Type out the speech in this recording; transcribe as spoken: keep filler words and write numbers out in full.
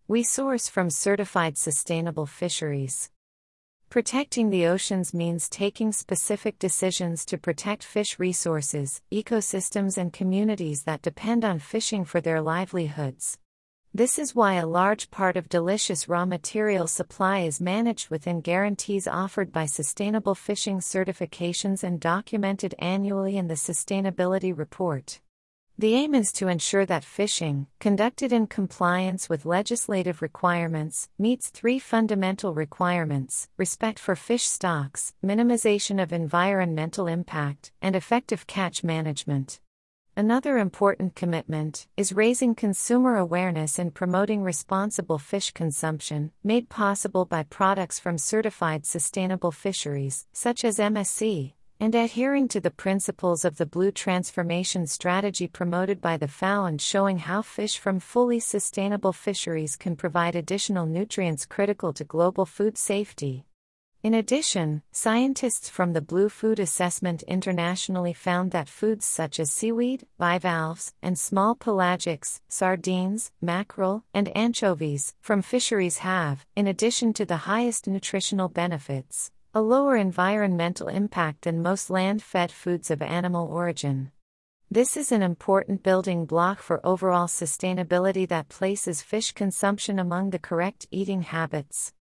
We source from certified sustainable fisheries. Protecting the oceans means taking specific decisions to protect fish resources, ecosystems, and communities that depend on fishing for their livelihoods. This is why a large part of Delicious raw material supply is managed within guarantees offered by sustainable fishing certifications and documented annually in the Sustainability Report. The aim is to ensure that fishing, conducted in compliance with legislative requirements, meets three fundamental requirements: respect for fish stocks, minimization of environmental impact, and effective catch management. Another important commitment is raising consumer awareness and promoting responsible fish consumption, made possible by products from certified sustainable fisheries, such as M S C. And adhering to the principles of the Blue Transformation Strategy promoted by the F A O and showing how fish from fully sustainable fisheries can provide additional nutrients critical to global food safety. In addition, scientists from the Blue Food Assessment internationally found that foods such as seaweed, bivalves, and small pelagics, sardines, mackerel, and anchovies from fisheries have, in addition to the highest nutritional benefits, a lower environmental impact than most land-fed foods of animal origin. This is an important building block for overall sustainability that places fish consumption among the correct eating habits.